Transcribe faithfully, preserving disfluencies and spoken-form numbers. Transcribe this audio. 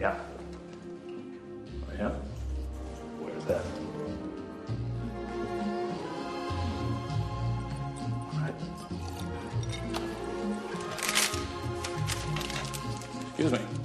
Yeah. Oh, yeah? Where's that? All right. Excuse me.